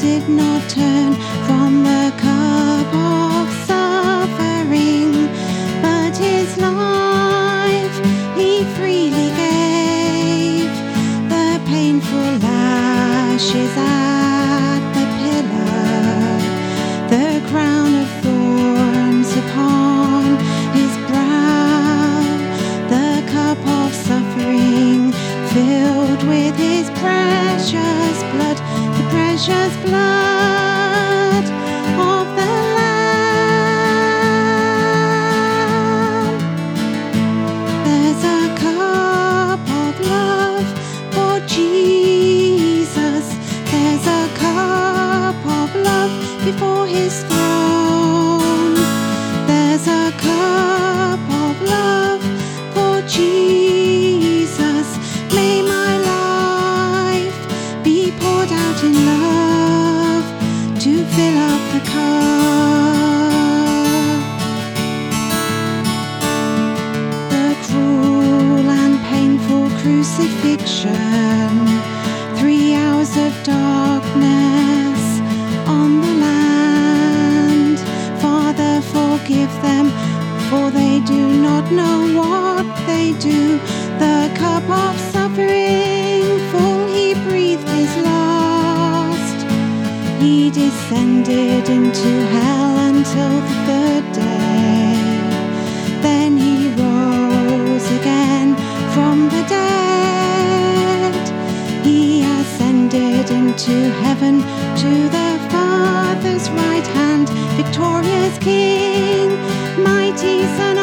did not turn from the cup of suffering, but his life he freely gave. The painful lashes at the pillar, the crown of thorns upon his brow, the cup of suffering filled with his precious blood, the precious blood of the Lamb. There's a cup of love for Jesus. There's a cup of love before his throne. There's a cup of love for Jesus. May my life be poured out in love to fill up the cup. The cruel and painful crucifixion, 3 hours of darkness on the land. Father, forgive them, for they do not know what they do. The cup of suffering full, he breathed his last. He descended into hell until the 3rd day. Then he rose again from the dead. He ascended into heaven to the Father's right hand, victorious King, mighty Son